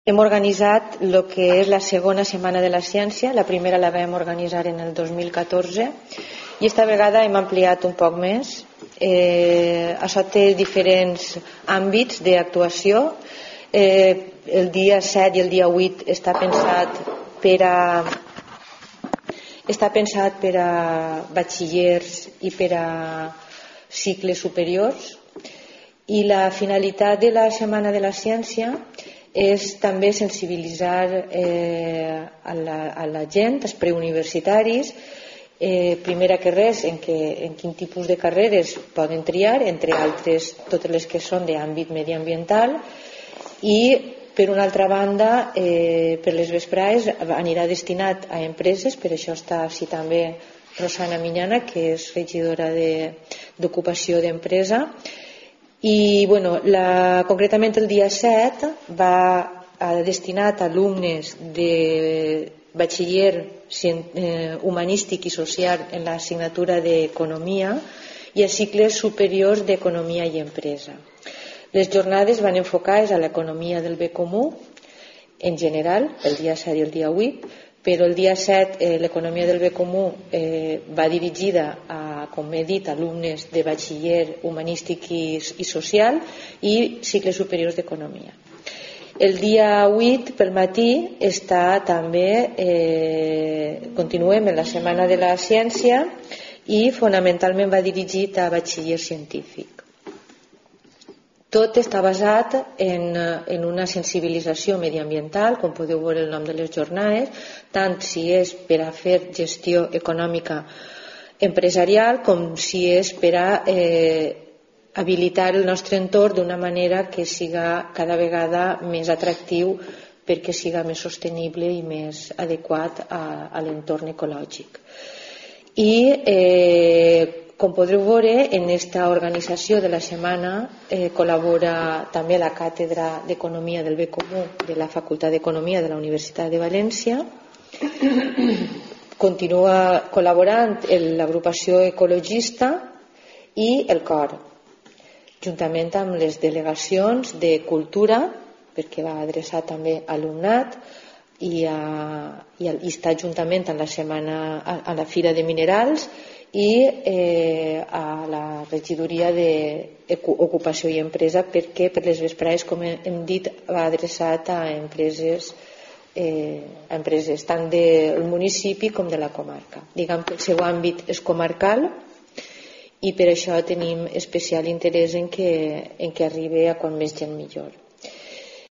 Hem organitzat el que és la segona Setmana de la Ciència. La primera la vam organitzar en el 2014 i esta vegada hem ampliat un poc més. Això té diferents àmbits d'actuació. El dia 7 i el dia 8 està pensat per a batxillers i per a cicles superiors, i la finalitat de la Setmana de la Ciència és també sensibilitzar a la gent, als preuniversitaris, primera que res en quin tipus de carreres poden triar, entre altres totes les que són d'àmbit mediambiental, i per una altra banda per les vesprades anirà destinat a empreses. Per això està així també Rosana Miñana, que és regidora d'Ocupació d'Empresa. I concretament el dia 7 va destinat a alumnes de batxiller humanístic i social en l'assignatura d'Economia i a cicles superiors d'Economia i Empresa. Les jornades van enfocades a l'economia del bé comú en general, el dia 7 i el dia 8, però el dia 7 l'economia del bé comú va dirigida a, com he dit, alumnes de batxiller humanístic i social i cicles superiors d'economia. El dia 8 pel matí està també, continuem en la Setmana de la Ciència i fonamentalment va dirigit a batxiller científic. Tot està basat en una sensibilització mediambiental, com podeu veure el nom de les jornades, tant si és per a fer gestió econòmica empresarial com si és per a habilitar el nostre entorn d'una manera que siga cada vegada més atractiu perquè siga més sostenible i més adequat a l'entorn ecològic. I com podreu veure, en aquesta organització de la setmana col·labora també la Càtedra d'Economia del Bé Comú de la Facultat d'Economia de la Universitat de València. Continua col·laborant l'agrupació ecologista i el COR, juntament amb les delegacions de cultura, perquè va adreçar també a alumnat, i està juntament amb la setmana a la Fira de Minerals i a la regidoria d'Ocupació i Empresa, perquè per les vesprades, com hem dit, va adreçat a empreses tant del municipi com de la comarca. Diguem que el seu àmbit és comarcal i per això tenim especial interès en que arribi a quan més gent millor.